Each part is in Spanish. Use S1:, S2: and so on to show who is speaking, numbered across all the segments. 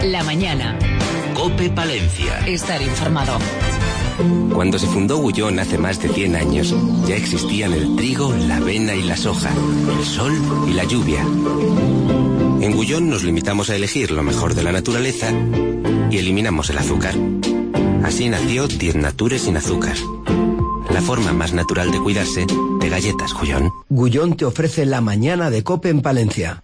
S1: La mañana.
S2: COPE Palencia.
S1: Estar informado.
S3: Cuando se fundó Gullón hace más de 100 años, ya existían el trigo, la avena y la soja, el sol y la lluvia. En Gullón nos limitamos a elegir lo mejor de la naturaleza y eliminamos el azúcar. Así nació 10 Nature sin azúcar. La forma más natural de cuidarse de galletas Gullón.
S4: Gullón te ofrece la mañana de COPE en Palencia.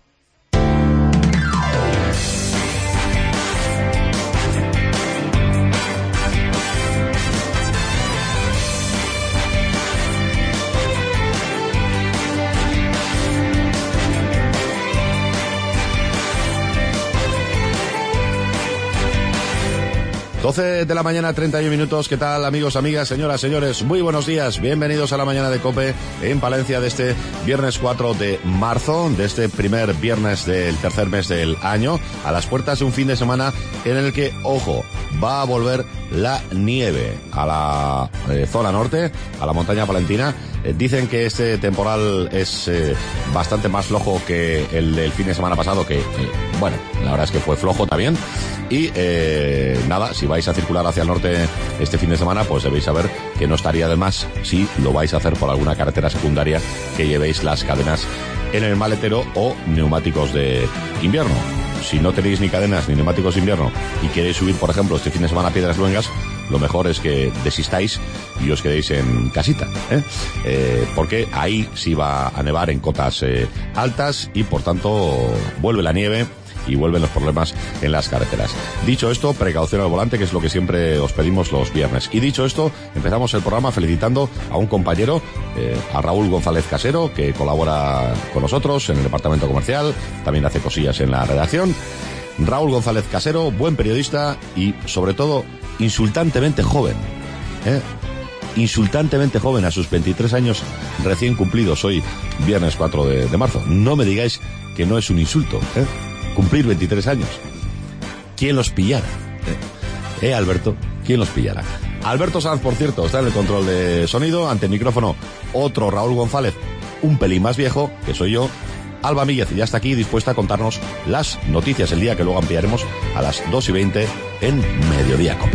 S5: Doce de la mañana, 31 minutos. ¿Qué tal, amigos, amigas, señoras, señores? Muy buenos días. Bienvenidos a la mañana de COPE en Palencia de este viernes 4 de marzo, de este primer viernes del tercer mes del año, a las puertas de un fin de semana en el que, ojo, va a volver la nieve a la zona norte, a la montaña palentina. Dicen que este temporal es bastante más flojo que el del fin de semana pasado, que bueno, la verdad es que fue flojo también. Y nada, si vais a circular hacia el norte este fin de semana, pues debéis saber que no estaría de más si lo vais a hacer por alguna carretera secundaria que llevéis las cadenas en el maletero o neumáticos de invierno. Si no tenéis ni cadenas ni neumáticos de invierno y queréis subir, por ejemplo, este fin de semana a Piedras Luengas, lo mejor es que desistáis y os quedéis en casita, porque ahí sí va a nevar en cotas altas y por tanto vuelve la nieve y vuelven los problemas en las carreteras. Dicho esto, precaución al volante, que es lo que siempre os pedimos los viernes. Y dicho esto, empezamos el programa felicitando a un compañero, a Raúl González Casero, que colabora con nosotros en el departamento comercial, también hace cosillas en la redacción. Raúl González Casero, buen periodista y, sobre todo, insultantemente joven. Insultantemente joven a sus 23 años recién cumplidos hoy, viernes 4 de marzo. No me digáis que no es un insulto, cumplir 23 años. ¿Quién los pillara? Alberto, ¿quién los pillara? Alberto Sanz, por cierto, está en el control de sonido. Ante el micrófono, otro Raúl González, un pelín más viejo, que soy yo. Alba Míguez ya está aquí, dispuesta a contarnos las noticias del día, que luego ampliaremos a las 2:20 en Mediodía COPE.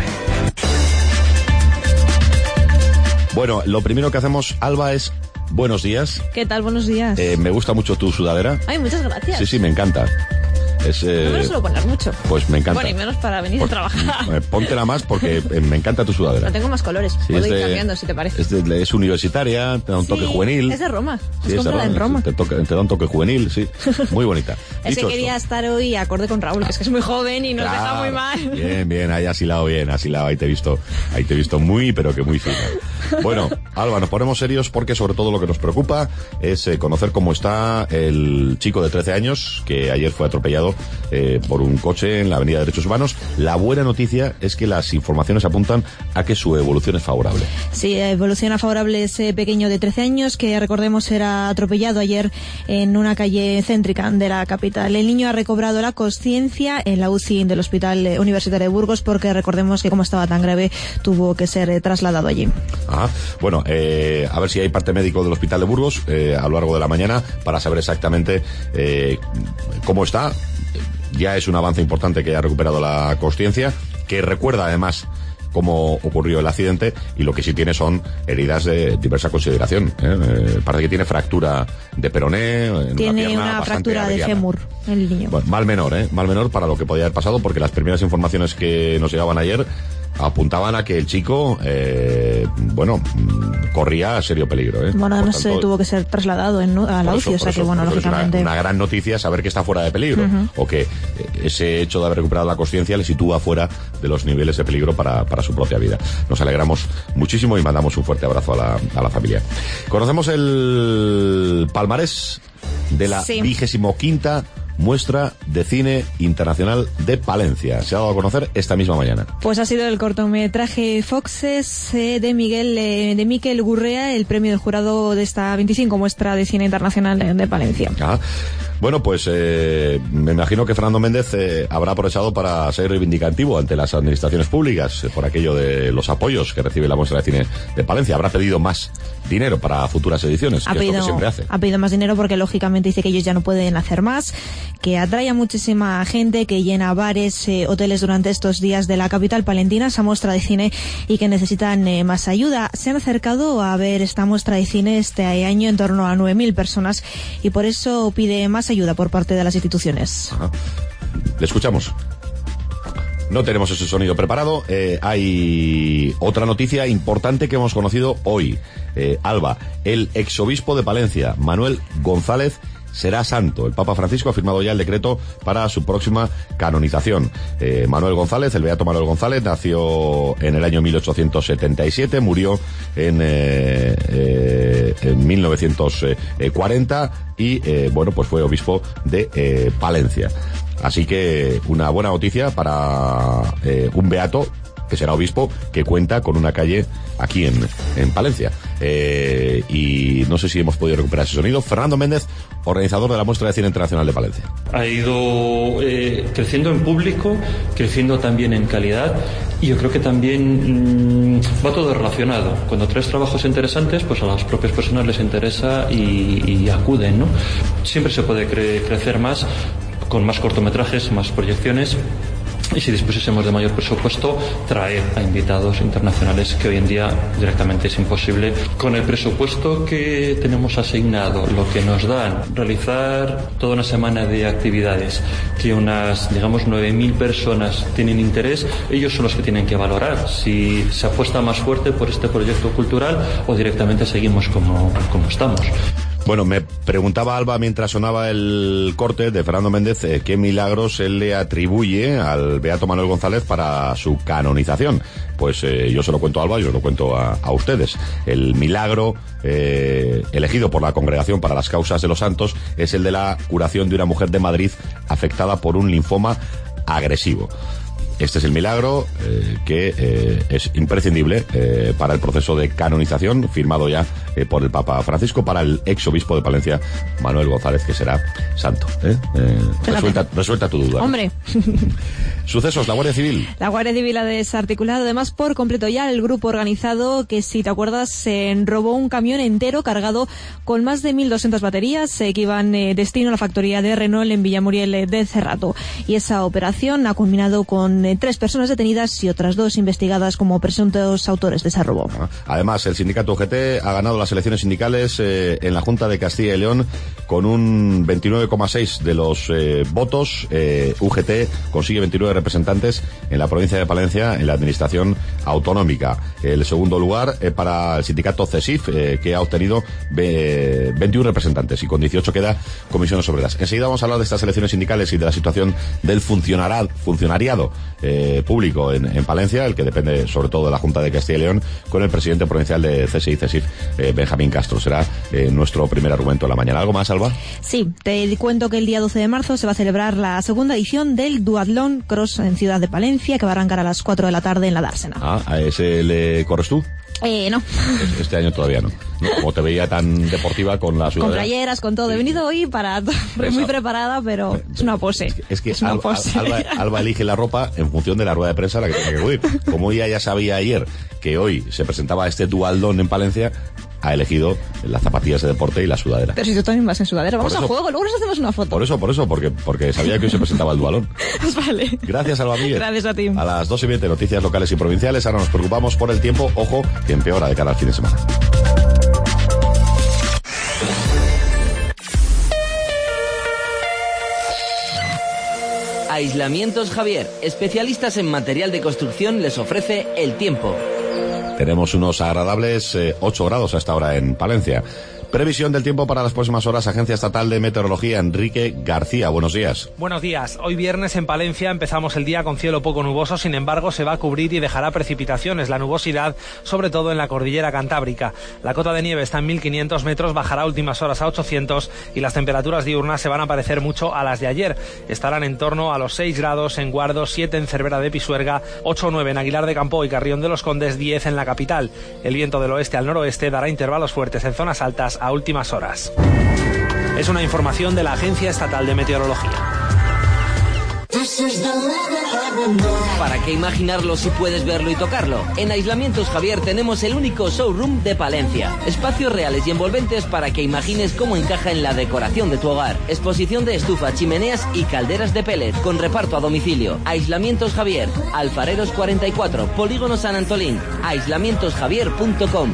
S5: Bueno, lo primero que hacemos, Alba, es buenos días.
S6: ¿Qué tal? Buenos días.
S5: Me gusta mucho tu sudadera.
S6: Ay, muchas gracias.
S5: Sí, me encanta.
S6: No me lo suelo poner mucho.
S5: Pues me encanta.
S6: Bueno, y menos para venir a trabajar.
S5: Póntela más porque me encanta tu sudadera.
S6: No tengo más colores.
S5: Sí,
S6: puedo ir cambiando, si te parece.
S5: Es universitaria, te da un toque juvenil.
S6: Es de Roma.
S5: Sí,
S6: es comprada en Roma.
S5: Te da un toque juvenil, sí. Muy bonita.
S6: Es que quería estar hoy acorde con Raúl, que es muy joven y nos deja muy mal.
S5: Bien, ahí asilado bien, ahí te he visto muy, pero que muy fina. Bueno, Alba, nos ponemos serios porque sobre todo lo que nos preocupa es conocer cómo está el chico de 13 años que ayer fue atropellado por un coche en la Avenida de Derechos Humanos. La buena noticia es que las informaciones apuntan a que su evolución es favorable.
S6: Sí, evoluciona favorable ese pequeño de 13 años que, recordemos, era atropellado ayer en una calle céntrica de la capital. El niño ha recobrado la consciencia en la UCI del Hospital Universitario de Burgos porque recordemos que como estaba tan grave tuvo que ser trasladado allí.
S5: Bueno, a ver si hay parte médico del Hospital de Burgos a lo largo de la mañana para saber exactamente cómo está. Ya es un avance importante que haya recuperado la consciencia, que recuerda además cómo ocurrió el accidente, y lo que sí tiene son heridas de diversa consideración. Parece que tiene fractura de peroné.
S6: Tiene una fractura de fémur el niño.
S5: Bueno, mal menor para lo que podía haber pasado, porque las primeras informaciones que nos llegaban ayer apuntaban a que el chico, corría serio peligro.
S6: Bueno, además tuvo que ser trasladado a la UCI, o sea que, bueno, lógicamente...
S5: Es una gran noticia saber que está fuera de peligro, o que ese hecho de haber recuperado la consciencia le sitúa fuera de los niveles de peligro para su propia vida. Nos alegramos muchísimo y mandamos un fuerte abrazo a la familia. Conocemos el palmarés de la 25ª Muestra de Cine Internacional de Palencia. Se ha dado a conocer esta misma mañana.
S6: Pues ha sido el cortometraje Foxes de Miquel Gurrea, el premio del jurado de esta 25 Muestra de Cine Internacional de Palencia.
S5: Bueno, pues me imagino que Fernando Méndez habrá aprovechado para ser reivindicativo ante las administraciones públicas por aquello de los apoyos que recibe la Muestra de Cine de Palencia. Habrá pedido más dinero para futuras ediciones, que es lo que siempre hace.
S6: Ha pedido más dinero porque lógicamente dice que ellos ya no pueden hacer más, que atrae a muchísima gente, que llena bares, hoteles durante estos días de la capital palentina, esa muestra de cine, y que necesitan más ayuda. Se han acercado a ver esta muestra de cine este año en torno a 9.000 personas y por eso pide más ayuda por parte de las instituciones.
S5: Ajá. Le escuchamos. No tenemos ese sonido preparado. Hay otra noticia importante que hemos conocido hoy. Alba, el exobispo de Palencia, Manuel González, será santo. El Papa Francisco ha firmado ya el decreto para su próxima canonización. Manuel González, el beato Manuel González, nació en el año 1877, murió en 1940 y, pues fue obispo de Palencia. Así que una buena noticia para un beato que será obispo, que cuenta con una calle aquí en Palencia. Y no sé si hemos podido recuperar ese sonido. Fernando Méndez, organizador de la Muestra de Cine Internacional de Palencia.
S1: Ha ido creciendo en público, creciendo también en calidad, y yo creo que también va todo relacionado. Cuando traes trabajos interesantes, pues a las propias personas les interesa y acuden, ¿no? Siempre se puede crecer más, con más cortometrajes, más proyecciones, y si dispusiésemos de mayor presupuesto, traer a invitados internacionales, que hoy en día directamente es imposible. Con el presupuesto que tenemos asignado, lo que nos dan, realizar toda una semana de actividades, que unas, digamos, 9.000 personas tienen interés, ellos son los que tienen que valorar si se apuesta más fuerte por este proyecto cultural o directamente seguimos como estamos.
S5: Bueno, me preguntaba Alba mientras sonaba el corte de Fernando Méndez qué milagros él le atribuye al beato Manuel González para su canonización. Pues yo se lo cuento a Alba y os lo cuento a ustedes. El milagro elegido por la Congregación para las Causas de los Santos es el de la curación de una mujer de Madrid afectada por un linfoma agresivo. Este es el milagro que es imprescindible para el proceso de canonización firmado ya por el Papa Francisco para el exobispo de Palencia, Manuel González, que será santo. Resuelta tu duda.
S6: Hombre.
S5: Sucesos, la Guardia Civil.
S6: La Guardia Civil ha desarticulado además por completo ya el grupo organizado que, si te acuerdas, se robó un camión entero cargado con más de 1.200 baterías que iban destino a la factoría de Renault en Villamuriel de Cerrato. Y esa operación ha culminado con 3 personas detenidas y otras 2 investigadas como presuntos autores de ese robo.
S5: Además, el sindicato UGT ha ganado las elecciones sindicales en la Junta de Castilla y León con un 29,6 de los votos. UGT consigue 29 representantes en la provincia de Palencia en la administración autonómica. El segundo lugar para el sindicato CESIF, que ha obtenido 21 representantes, y con 18 queda Comisiones Obreras. Enseguida vamos a hablar de estas elecciones sindicales y de la situación del funcionariado público en Palencia, el que depende sobre todo de la Junta de Castilla y León, con el presidente provincial de CSI CESIF, Benjamín Castro. Será nuestro primer argumento de la mañana. ¿Algo más, Alba?
S6: Sí, te cuento que el día 12 de marzo se va a celebrar la segunda edición del Duatlón Cross en Ciudad de Palencia, que va a arrancar a las 4 de la tarde en la Dársena.
S5: ¿A ese le corres tú?
S6: No.
S5: Este año todavía no. Como te veía tan deportiva con la sudadera.
S6: Con playeras, con todo. He venido hoy muy preparada, pero es una pose.
S5: Es que Alba elige la ropa en función de la rueda de prensa a la que tenga que acudir. Como ella ya sabía ayer que hoy se presentaba este Dualdón en Palencia, ha elegido las zapatillas de deporte y la sudadera.
S6: Pero si tú también vas en sudadera, vamos a juego, luego nos hacemos una foto.
S5: Por eso, porque sabía que hoy se presentaba el Dualón.
S6: Vale.
S5: Gracias, Alba Miguel.
S6: Gracias a ti.
S5: A las 2:20, noticias locales y provinciales. Ahora nos preocupamos por el tiempo. Ojo, que empeora de cara al fin de semana.
S2: Aislamientos Javier, especialistas en material de construcción, les ofrece el tiempo.
S5: Tenemos unos agradables 8 grados hasta ahora en Palencia. Previsión del tiempo para las próximas horas. Agencia Estatal de Meteorología, Enrique García. Buenos días.
S7: Buenos días. Hoy viernes en Palencia empezamos el día con cielo poco nuboso, sin embargo se va a cubrir y dejará precipitaciones. La nubosidad, sobre todo en la cordillera cantábrica. La cota de nieve está en 1.500 metros, bajará a últimas horas a 800 y las temperaturas diurnas se van a parecer mucho a las de ayer. Estarán en torno a los 6 grados en Guardo, 7 en Cervera de Pisuerga, 8 o 9 en Aguilar de Campo y Carrión de los Condes, 10 en la capital. El viento del oeste al noroeste dará intervalos fuertes en zonas altas a últimas horas. Es una información de la Agencia Estatal de Meteorología.
S2: ¿Para qué imaginarlo si puedes verlo y tocarlo? En Aislamientos Javier tenemos el único showroom de Palencia. Espacios reales y envolventes para que imagines cómo encaja en la decoración de tu hogar. Exposición de estufa, chimeneas y calderas de pellet con reparto a domicilio. Aislamientos Javier, Alfareros 44, Polígono San Antolín. aislamientosjavier.com.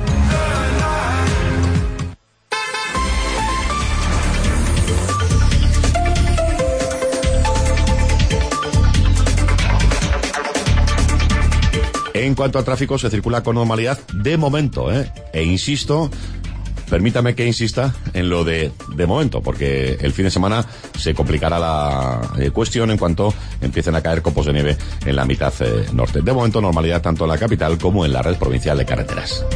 S5: En cuanto al tráfico, se circula con normalidad de momento, e insisto, permítame que insista en lo de momento, porque el fin de semana se complicará la cuestión en cuanto empiecen a caer copos de nieve en la mitad norte. De momento, normalidad tanto en la capital como en la red provincial de carreteras.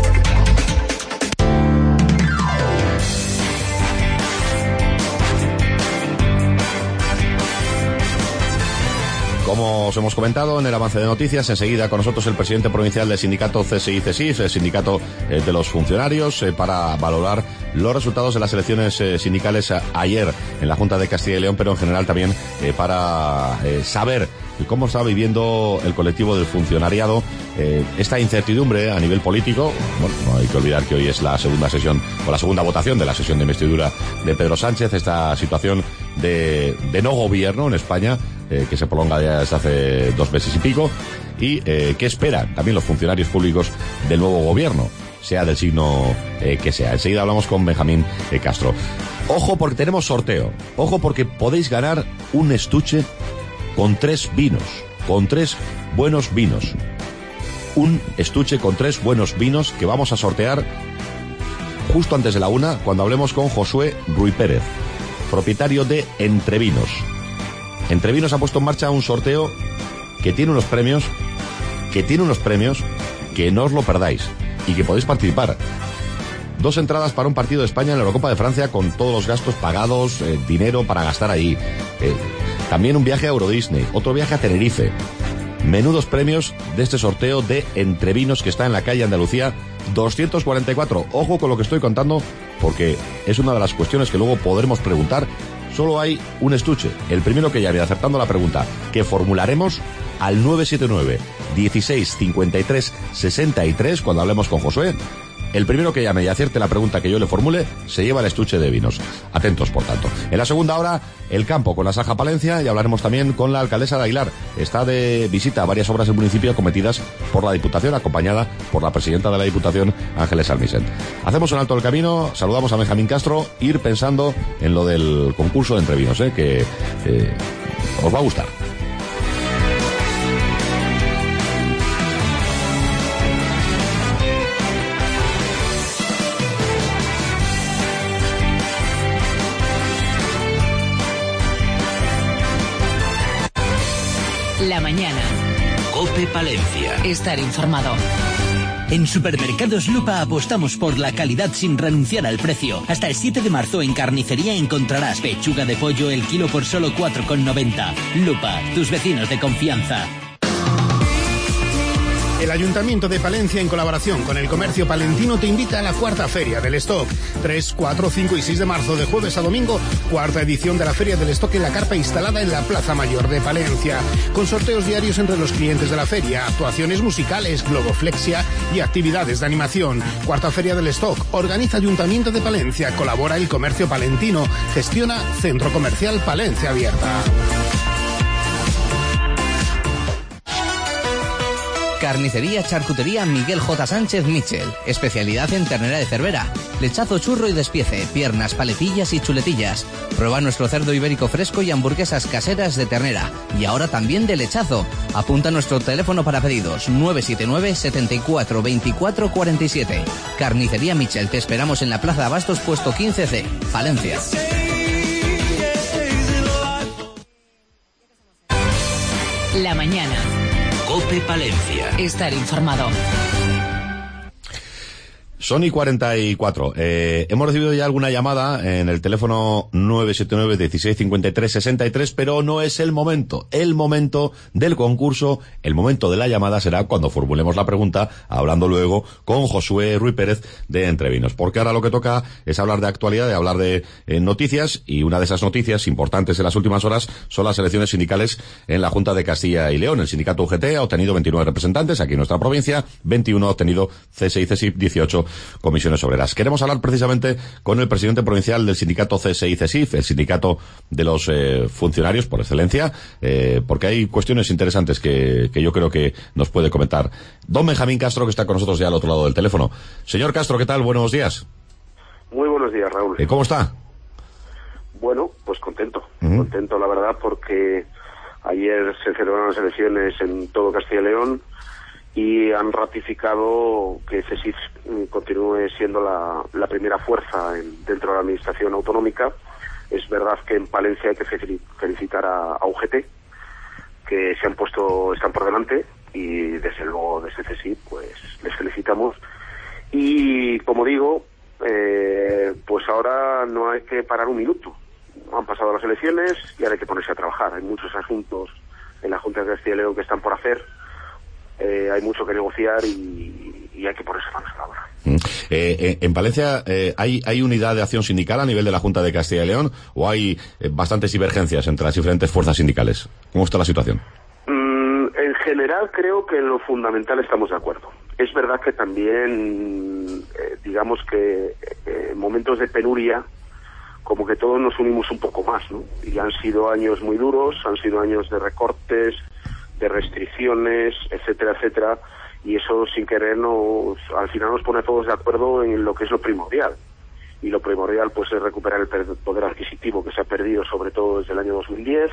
S5: Como os hemos comentado en el avance de noticias, enseguida con nosotros el presidente provincial del sindicato CSI-CESIF, el sindicato de los funcionarios, para valorar los resultados de las elecciones sindicales ayer en la Junta de Castilla y León, pero en general también para saber cómo está viviendo el colectivo del funcionariado esta incertidumbre a nivel político. Bueno, no hay que olvidar que hoy es la segunda sesión o la segunda votación de la sesión de investidura de Pedro Sánchez, esta situación de no gobierno en España, que se prolonga ya desde hace 2 meses y pico, y qué esperan también los funcionarios públicos del nuevo gobierno, sea del signo que sea. Enseguida hablamos con Benjamín Castro. Ojo porque tenemos sorteo, ojo porque podéis ganar un estuche con 3 vinos, con 3 buenos vinos. Un estuche con 3 buenos vinos que vamos a sortear justo antes de la 1, cuando hablemos con Josué Ruy Pérez, propietario de Entrevinos. Entrevinos ha puesto en marcha un sorteo que tiene unos premios, que no os lo perdáis y que podéis participar. 2 entradas para un partido de España en la Eurocopa de Francia con todos los gastos pagados, dinero para gastar ahí. También un viaje a Euro Disney, otro viaje a Tenerife. Menudos premios de este sorteo de Entrevinos que está en la calle Andalucía 244. Ojo con lo que estoy contando, porque es una de las cuestiones que luego podremos preguntar. Solo hay un estuche. El primero que llame acertando la pregunta que formularemos al 979 16 53 63 cuando hablemos con Josué. El primero que llame y acierte la pregunta que yo le formule se lleva el estuche de vinos. Atentos, por tanto. En la segunda hora, el campo con la Saja Palencia, y hablaremos también con la alcaldesa de Aguilar. Está de visita a varias obras del municipio cometidas por la Diputación, acompañada por la presidenta de la Diputación, Ángeles Almisen. Hacemos un alto del camino, saludamos a Benjamín Castro, ir pensando en lo del concurso de Entrevinos, que os va a gustar.
S8: La mañana.
S3: COPE Palencia.
S8: Estar informado.
S9: En Supermercados Lupa apostamos por la calidad sin renunciar al precio. Hasta el 7 de marzo en carnicería encontrarás pechuga de pollo el kilo por solo 4,90. Lupa, tus vecinos de confianza.
S10: El Ayuntamiento de Palencia, en colaboración con el comercio palentino, te invita a la 4ª Feria del Stock. 3, 4, 5 y 6 de marzo, de jueves a domingo, 4ª edición de la Feria del Stock en la carpa instalada en la Plaza Mayor de Palencia. Con sorteos diarios entre los clientes de la feria, actuaciones musicales, globoflexia y actividades de animación. 4ª Feria del Stock, organiza Ayuntamiento de Palencia, colabora el comercio palentino, gestiona Centro Comercial Palencia Abierta.
S2: Carnicería Charcutería Miguel J. Sánchez Michel. Especialidad en ternera de Cervera. Lechazo, churro y despiece. Piernas, paletillas y chuletillas. Prueba nuestro cerdo ibérico fresco y hamburguesas caseras de ternera. Y ahora también de lechazo. Apunta nuestro teléfono para pedidos. 979 74 24 47. Carnicería Michel. Te esperamos en la Plaza Abastos, puesto 15C. Palencia.
S8: La mañana.
S3: COPE Palencia.
S8: Estar informado.
S5: Son y 44. Hemos recibido ya alguna llamada en el teléfono 979 16 53 63, pero no es el momento. El momento del concurso, el momento de la llamada será cuando formulemos la pregunta, hablando luego con Josué Ruiz Pérez de Entrevinos. Porque ahora lo que toca es hablar de actualidad, de hablar de noticias, y una de esas noticias importantes en las últimas horas son las elecciones sindicales en la Junta de Castilla y León. El sindicato UGT ha obtenido 29 representantes aquí en nuestra provincia, 21 ha obtenido CSI y CSIP, 18 comisiones obreras. Queremos hablar precisamente con el presidente provincial del sindicato CSI y CSIF, el sindicato de los funcionarios por excelencia, porque hay cuestiones interesantes que yo creo que nos puede comentar don Benjamín Castro, que está con nosotros ya al otro lado del teléfono. Señor Castro, ¿qué tal? Buenos días.
S11: Muy buenos días, Raúl.
S5: ¿Cómo está?
S11: Bueno, pues contento, contento la verdad, porque ayer se celebraron las elecciones en todo Castilla y León y han ratificado que CSIF continúe siendo la primera fuerza dentro de la administración autonómica. Es verdad que en Palencia hay que felicitar a UGT, que están por delante, y desde luego desde CSIF pues les felicitamos. Y como digo, pues ahora no hay que parar un minuto. Han pasado las elecciones y ahora hay que ponerse a trabajar. Hay muchos asuntos en la Junta de Castilla y León que están por hacer. Hay mucho que negociar y hay que ponerse manos a la obra.
S5: En Palencia, ¿hay unidad de acción sindical a nivel de la Junta de Castilla y León o hay bastantes divergencias entre las diferentes fuerzas sindicales? ¿Cómo está la situación?
S11: En general creo que en lo fundamental estamos de acuerdo. Es verdad que también, digamos que en momentos de penuria, como que todos nos unimos un poco más, ¿no? Y han sido años muy duros, han sido años de recortes, de restricciones, etcétera, etcétera, y eso sin querer al final nos pone a todos de acuerdo en lo que es lo primordial. Y lo primordial pues es recuperar el poder adquisitivo que se ha perdido sobre todo desde el año 2010,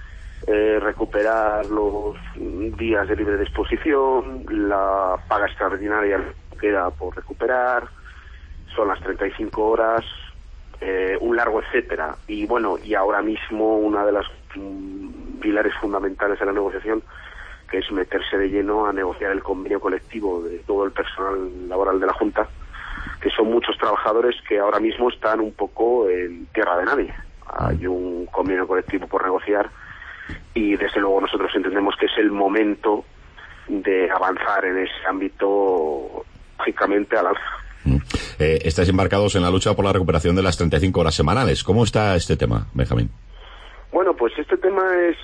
S11: recuperar los días de libre disposición, la paga extraordinaria que queda por recuperar, son las 35 horas, un largo etcétera. Y bueno, y ahora mismo una de las pilares fundamentales de la negociación, que es meterse de lleno a negociar el convenio colectivo de todo el personal laboral de la Junta, que son muchos trabajadores que ahora mismo están un poco en tierra de nadie. Hay un convenio colectivo por negociar y desde luego nosotros entendemos que es el momento de avanzar en ese ámbito, lógicamente al alza.
S5: Estáis embarcados en la lucha por la recuperación de las 35 horas semanales. ¿Cómo está este tema, Benjamín?
S11: Bueno, pues este tema es,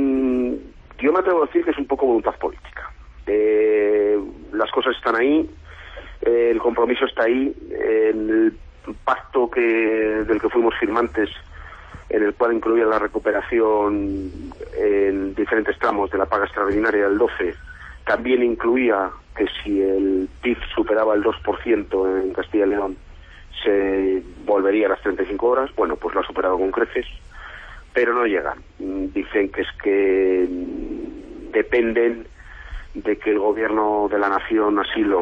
S11: yo me atrevo a decir que es un poco voluntad política. Las cosas están ahí, el compromiso está ahí, el pacto del que fuimos firmantes, en el cual incluía la recuperación en diferentes tramos de la paga extraordinaria del 12, también incluía que si el PIB superaba el 2% en Castilla y León, se volvería a las 35 horas. Bueno, pues lo ha superado con creces, pero no llegan. Dicen que es que dependen de que el gobierno de la nación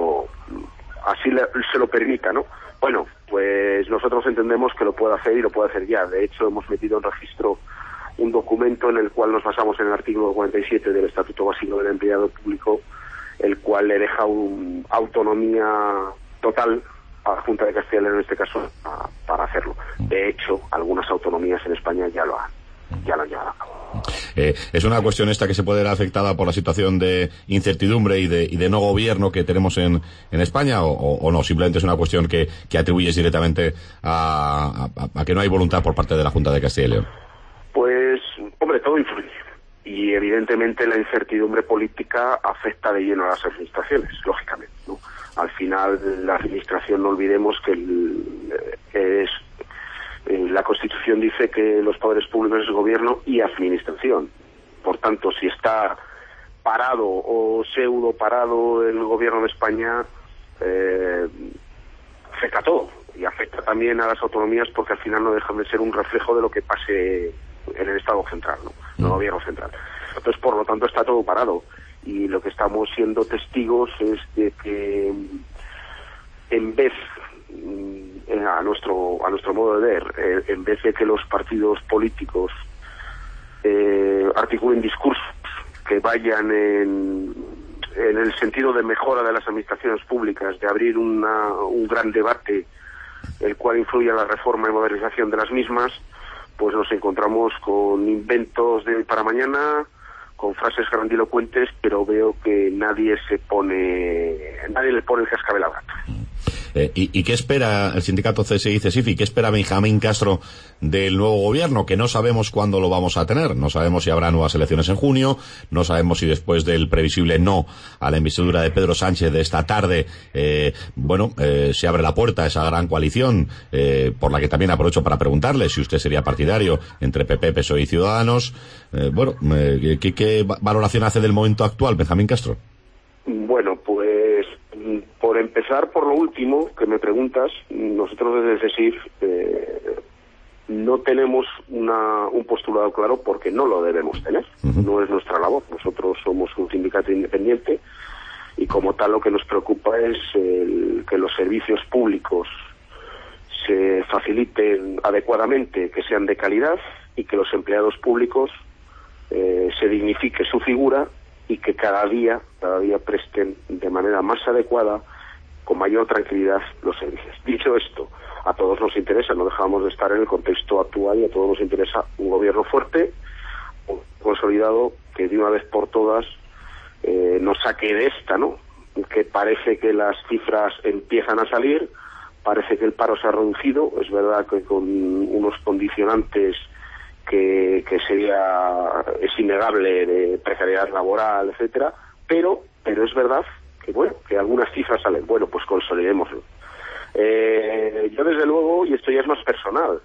S11: se lo permita, ¿no? Bueno, pues nosotros entendemos que lo puede hacer y lo puede hacer ya. De hecho, hemos metido en registro un documento en el cual nos basamos en el artículo 47 del Estatuto Básico del Empleado Público, el cual le deja una autonomía total a la Junta de Castilla y León en este caso para hacerlo. De hecho, algunas autonomías en España ya lo han llevado a cabo.
S5: ¿Es una cuestión esta que se puede ver afectada por la situación de incertidumbre y de no gobierno que tenemos en España o no? Simplemente es una cuestión que atribuyes directamente a que no hay voluntad por parte de la Junta de Castilla y León.
S11: Pues, hombre, todo influye. Y evidentemente la incertidumbre política afecta de lleno a las administraciones, lógicamente, ¿no? Al final la administración, no olvidemos que la Constitución dice que los poderes públicos es gobierno y administración. Por tanto, si está parado o pseudo parado el gobierno de España, afecta a todo. Y afecta también a las autonomías, porque al final no dejan de ser un reflejo de lo que pase en el Estado central, ¿no? El gobierno central. Entonces, por lo tanto, está todo parado. Y lo que estamos siendo testigos es de que en vez, a nuestro modo de ver, en vez de que los partidos políticos articulen discursos que vayan en el sentido de mejora de las administraciones públicas, de abrir un gran debate, el cual influye en la reforma y modernización de las mismas, pues nos encontramos con inventos de hoy para mañana, con frases grandilocuentes, pero veo que nadie le pone el cascabel al gato.
S5: ¿Y qué espera el sindicato CSI-CESIF y qué espera Benjamín Castro del nuevo gobierno? Que no sabemos cuándo lo vamos a tener. No sabemos si habrá nuevas elecciones en junio, no sabemos si después del previsible no a la investidura de Pedro Sánchez de esta tarde, se abre la puerta a esa gran coalición, por la que también aprovecho para preguntarle si usted sería partidario entre PP, PSOE y Ciudadanos. ¿Qué valoración hace del momento actual, Benjamín Castro?
S11: Bueno, pues por empezar por lo último que me preguntas, nosotros desde CESIF no tenemos un postulado claro porque no lo debemos tener. No es nuestra labor. Nosotros somos un sindicato independiente y como tal lo que nos preocupa es que los servicios públicos se faciliten adecuadamente, que sean de calidad y que los empleados públicos se dignifique su figura y que cada día presten de manera más adecuada, con mayor tranquilidad, los servicios. Dicho esto, a todos nos interesa, no dejamos de estar en el contexto actual y a todos nos interesa un gobierno fuerte, consolidado, que de una vez por todas nos saque de esta, ¿no? Que parece que las cifras empiezan a salir, parece que el paro se ha reducido, es verdad que con unos condicionantes que es innegable de precariedad laboral, etcétera, pero es verdad que algunas cifras salen. Bueno, pues consolidémoslo. Yo desde luego, y esto ya es más personal,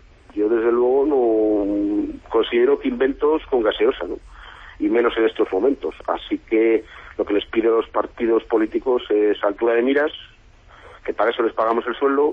S11: no considero que inventos con gaseosa, ¿no? Y menos en estos momentos. Así que lo que les pido a los partidos políticos es altura de miras, que para eso les pagamos el sueldo,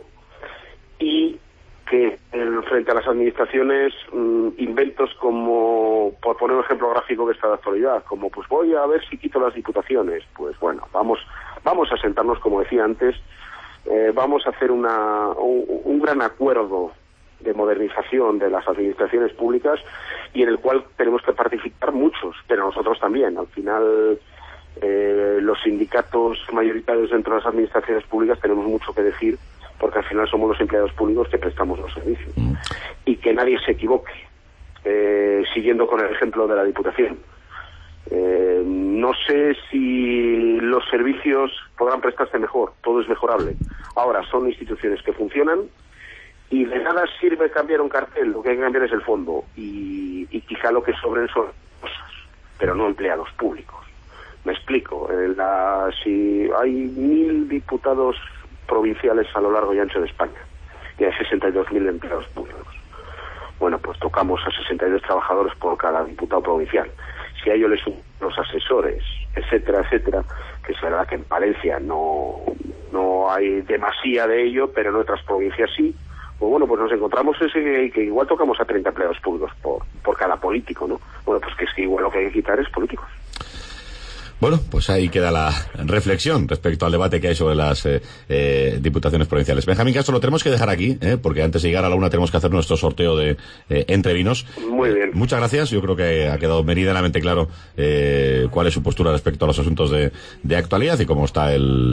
S11: y que frente a las administraciones inventos como, por poner un ejemplo gráfico que está de actualidad, como pues voy a ver si quito las diputaciones, pues bueno, vamos a sentarnos, como decía antes, vamos a hacer un gran acuerdo de modernización de las administraciones públicas y en el cual tenemos que participar muchos, pero nosotros también. Al final los sindicatos mayoritarios dentro de las administraciones públicas tenemos mucho que decir, porque al final somos los empleados públicos que prestamos los servicios. Y que nadie se equivoque, siguiendo con el ejemplo de la Diputación. No sé si los servicios podrán prestarse mejor, todo es mejorable. Ahora, son instituciones que funcionan y de nada sirve cambiar un cartel, lo que hay que cambiar es el fondo y quizá lo que sobren son cosas, pero no empleados públicos. Me explico, si hay 1.000 diputados provinciales a lo largo y ancho de España y hay 62.000 empleados públicos. Bueno, pues tocamos a 62 trabajadores por cada diputado provincial. Si a ellos les suman los asesores, etcétera, que es verdad que en Palencia no hay demasía de ello, pero en otras provincias sí, pues bueno, pues nos encontramos que igual tocamos a 30 empleados públicos por cada político, ¿no? Bueno, pues que es que igual lo que hay que quitar es políticos.
S5: Bueno, pues ahí queda la reflexión respecto al debate que hay sobre las diputaciones provinciales. Benjamín Castro, lo tenemos que dejar aquí, porque antes de llegar a la 1 tenemos que hacer nuestro sorteo de entre vinos.
S11: Muy bien.
S5: Muchas gracias. Yo creo que ha quedado meridianamente claro cuál es su postura respecto a los asuntos de actualidad y cómo está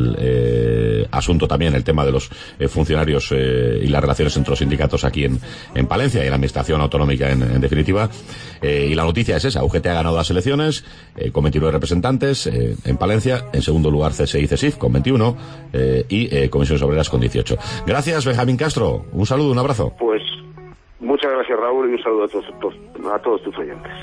S5: el asunto también, el tema de los funcionarios y las relaciones entre los sindicatos aquí en Palencia y en la administración autonómica en definitiva. Y la noticia es esa: UGT ha ganado las elecciones con 29 representantes en Palencia, en segundo lugar CSI-CESIF con 21 y Comisiones Obreras con 18. Gracias, Benjamín Castro. Un saludo, un abrazo.
S11: Pues muchas gracias, Raúl, y un saludo a todos tus oyentes.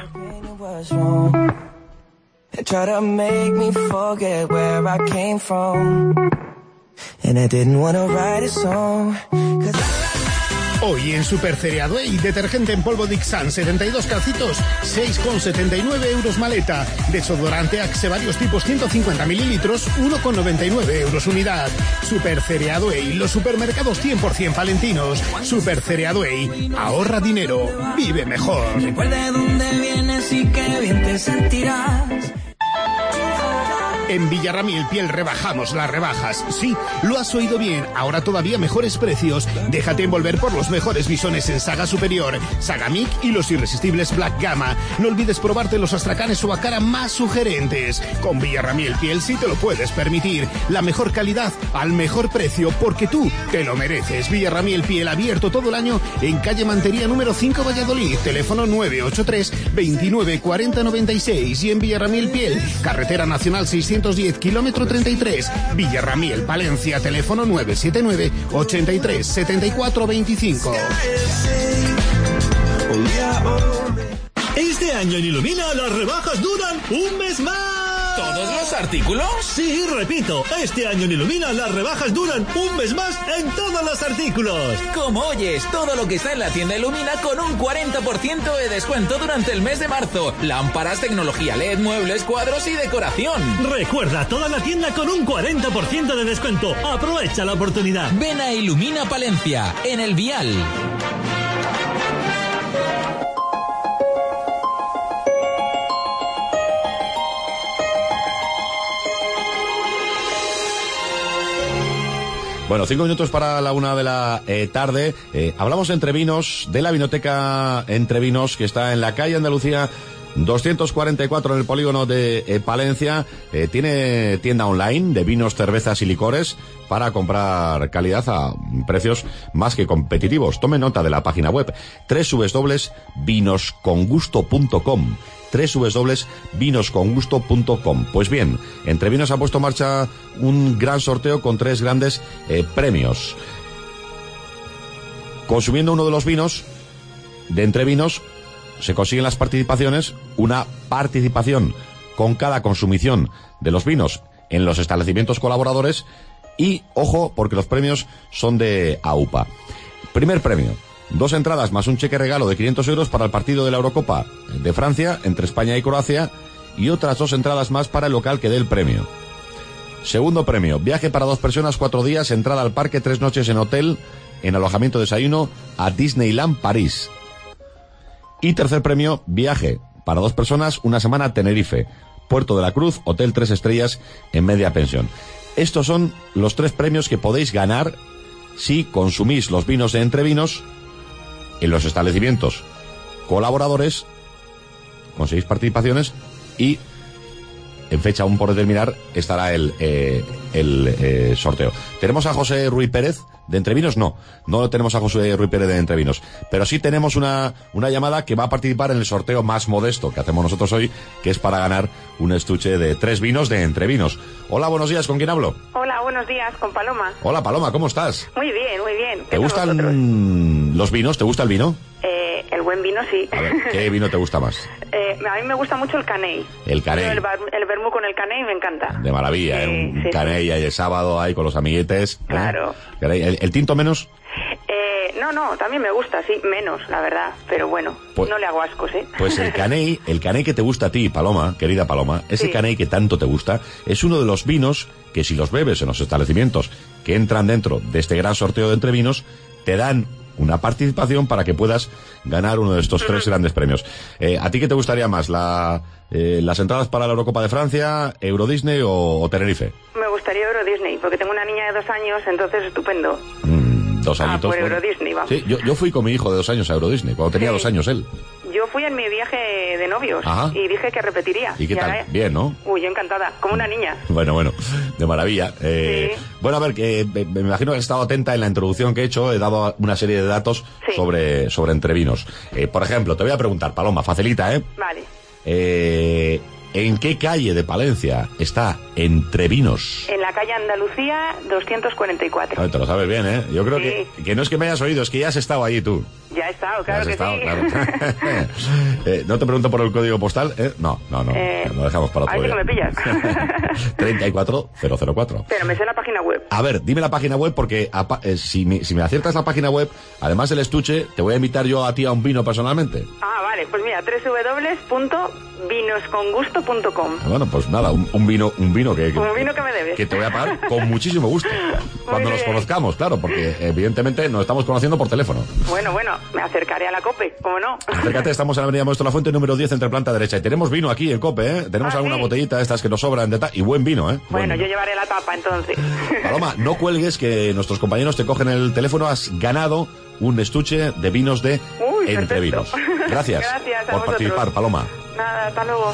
S10: Hoy en Supercereado Way, detergente en polvo Dixan, 72 calcitos, 6,79 euros maleta. Desodorante Axe varios tipos, 150 mililitros, 1,99 euros unidad. Supercereado Way, los supermercados 100% palentinos. Supercereado Way, ahorra dinero, vive mejor.
S12: Recuerda de dónde vienes y qué bien te sentirás.
S10: En Villarramiel Piel rebajamos las rebajas. Sí, lo has oído bien. Ahora todavía mejores precios. Déjate envolver por los mejores bisones en Saga Superior, Saga Mic y los irresistibles Black Gamma. No olvides probarte los astracanes o acara más sugerentes. Con Villarramiel Piel sí te lo puedes permitir. La mejor calidad al mejor precio, porque tú te lo mereces. Villarramiel Piel, abierto todo el año en calle Mantería número 5 Valladolid. Teléfono 983 29 40 96. Y en Villarramiel Piel, carretera nacional 610 kilómetro 33. Villarramiel, Palencia, teléfono 979 83 74 25.
S12: Este año en Illumina las rebajas duran un mes más.
S13: ¿Todos los artículos?
S12: Sí, repito, este año en Illumina las rebajas duran un mes más en todos los artículos.
S13: Como oyes, todo lo que está en la tienda Illumina con un 40% de descuento durante el mes de marzo. Lámparas, tecnología LED, muebles, cuadros y decoración.
S12: Recuerda, toda la tienda con un 40% de descuento. Aprovecha la oportunidad.
S13: Ven a Illumina Palencia, en El Vial.
S5: Bueno, 5 minutos para la 1 de la tarde. Hablamos entre vinos, de la vinoteca Entre Vinos, que está en la calle Andalucía 244 en el polígono de Palencia. Tiene tienda online de vinos, cervezas y licores para comprar calidad a precios más que competitivos. Tome nota de la página web www.vinoscongusto.com www.vinoscongusto.com. Pues bien, Entre Vinos ha puesto en marcha un gran sorteo con 3 grandes premios. Consumiendo uno de los vinos de Entre Vinos, se consiguen las participaciones, una participación con cada consumición de los vinos en los establecimientos colaboradores y, ojo, porque los premios son de AUPA. Primer premio: 2 entradas más un cheque regalo de 500 euros para el partido de la Eurocopa de Francia entre España y Croacia y otras 2 entradas más para el local que dé el premio. Segundo premio: viaje para 2 personas, 4 días, entrada al parque, 3 noches en hotel, en alojamiento, desayuno a Disneyland París. Y tercer premio: viaje para 2 personas, 1 semana a Tenerife, Puerto de la Cruz, hotel 3 estrellas en media pensión. Estos son los 3 premios que podéis ganar si consumís los vinos de Entre Vinos en los establecimientos colaboradores, conseguís participaciones y en fecha aún por determinar estará el sorteo. Tenemos a José Ruiz Pérez de Entre Vinos. No tenemos a José Ruiz Pérez de Entre Vinos, pero sí tenemos una llamada que va a participar en el sorteo más modesto que hacemos nosotros hoy, que es para ganar un estuche de 3 vinos de Entre Vinos. Hola, buenos días, ¿con quién hablo?
S14: Hola, buenos días, con Paloma.
S5: Hola, Paloma, ¿cómo estás?
S14: Muy bien, muy bien.
S5: ¿Te gustan los vinos? ¿Te gusta el vino?
S14: El buen vino, sí.
S5: A ver, ¿qué vino te gusta más?
S14: A mí me gusta mucho el Caney.
S5: El Caney.
S14: El vermú con el Caney me encanta.
S5: De maravilla, sí, un Caney ahí el sábado ahí con los amiguetes.
S14: Claro.
S5: ¿El tinto menos?
S14: No, también me gusta, sí, menos, la verdad. Pero bueno, pues, no le hago ascos, ¿eh?
S5: Pues el Caney que te gusta a ti, Paloma, querida Paloma, ese Caney que tanto te gusta, es uno de los vinos que si los bebes en los establecimientos que entran dentro de este gran sorteo de Entre Vinos, te dan una participación para que puedas ganar uno de estos 3 grandes premios. ¿A ti qué te gustaría más? ¿Las entradas para la Eurocopa de Francia, Euro Disney o Tenerife?
S14: Me gustaría Euro Disney, porque tengo una niña de 2 años, entonces estupendo.
S5: 2 añitos.
S14: Por Euro Disney, vamos.
S5: Sí, yo fui con mi hijo de 2 años a Euro Disney, cuando tenía 2 años él.
S14: Yo fui en mi viaje de novios.
S5: Ajá.
S14: Y dije que repetiría.
S5: ¿Y qué tal? Bien, ¿no?
S14: Uy, yo encantada, como una niña.
S5: Bueno, de maravilla. Sí. Bueno, a ver, que me imagino que has estado atenta en la introducción que he hecho, he dado una serie de datos sobre Entre Vinos. Por ejemplo, te voy a preguntar, Paloma, facilita, ¿eh?
S14: Vale.
S5: ¿En qué calle de Palencia está Entre Vinos?
S14: En la calle Andalucía 244.
S5: Te lo sabes bien, ¿eh? Yo creo que no es que me hayas oído, es que ya has estado allí tú.
S14: Ya he estado, claro que
S5: estado,
S14: sí.
S5: Claro. ¿No te pregunto por el código postal? No, lo dejamos para otro día.
S14: Ahí sí que me pillas.
S5: 34004.
S14: Pero me sé la página web.
S5: A ver, dime la página web porque si me aciertas la página web, además del estuche, te voy a invitar yo a ti a un vino personalmente.
S14: Ah, vale, pues mira, www.vinoscongusto.com.
S5: Bueno, pues nada, un vino que...
S14: Un vino que me debes.
S5: Que te voy a pagar con muchísimo gusto. Cuando nos conozcamos, claro, porque evidentemente nos estamos conociendo por teléfono.
S14: Bueno, me acercaré a la COPE, ¿cómo no?
S5: Acércate, estamos en la avenida Maestro La Fuente, número 10, entre planta derecha. Y tenemos vino aquí en COPE, ¿eh? Tenemos alguna botellita de estas que nos sobran de y buen vino, ¿eh?
S14: Bueno, yo llevaré la tapa entonces.
S5: Paloma, no cuelgues que nuestros compañeros te cogen el teléfono. Has ganado un estuche de vinos de Entre Vinos. Gracias, por participar, Paloma.
S14: Nada, hasta luego.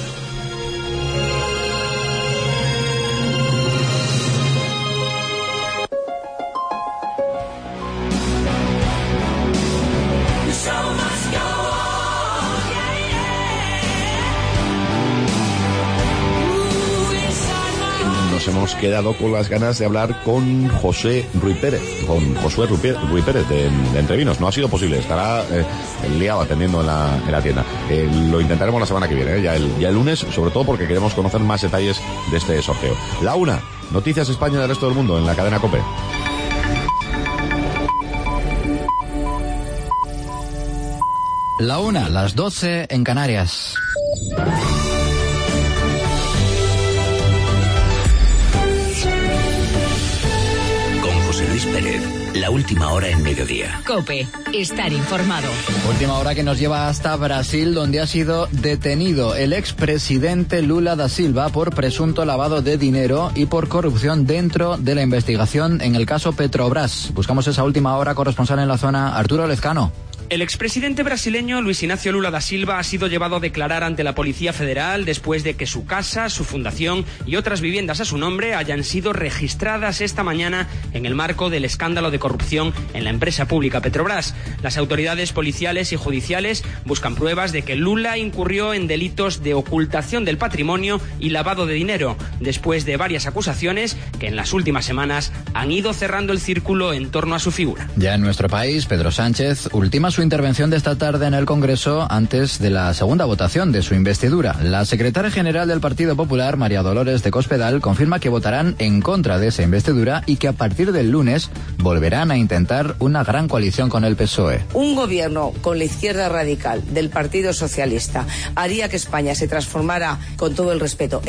S5: Nos hemos quedado con las ganas de hablar con Josué Ruiz Pérez de Entre Vinos. No ha sido posible, estará liado atendiendo en la tienda. Lo intentaremos la semana que viene, ya el lunes, sobre todo porque queremos conocer más detalles de este sorteo. La una, noticias España y del resto del mundo en la cadena COPE.
S15: La una, las 12 en Canarias.
S9: Luis Pérez, la última hora en mediodía.
S8: COPE, estar informado.
S15: Última hora que nos lleva hasta Brasil, donde ha sido detenido el expresidente Lula da Silva por presunto lavado de dinero y por corrupción dentro de la investigación en el caso Petrobras. Buscamos esa última hora, corresponsal en la zona, Arturo Lezcano.
S16: El expresidente brasileño Luis Inácio Lula da Silva ha sido llevado a declarar ante la Policía Federal después de que su casa, su fundación y otras viviendas a su nombre hayan sido registradas esta mañana en el marco del escándalo de corrupción en la empresa pública Petrobras. Las autoridades policiales y judiciales buscan pruebas de que Lula incurrió en delitos de ocultación del patrimonio y lavado de dinero, después de varias acusaciones que en las últimas semanas han ido cerrando el círculo en torno a su figura.
S15: Ya en nuestro país, Pedro Sánchez ultima su intervención de esta tarde en el Congreso antes de la segunda votación de su investidura. La secretaria general del Partido Popular, María Dolores de Cospedal, confirma que votarán en contra de esa investidura y que a partir del lunes volverán a intentar una gran coalición con el PSOE.
S17: Un gobierno con la izquierda radical del Partido Socialista haría que España se transformara, con todo el respeto,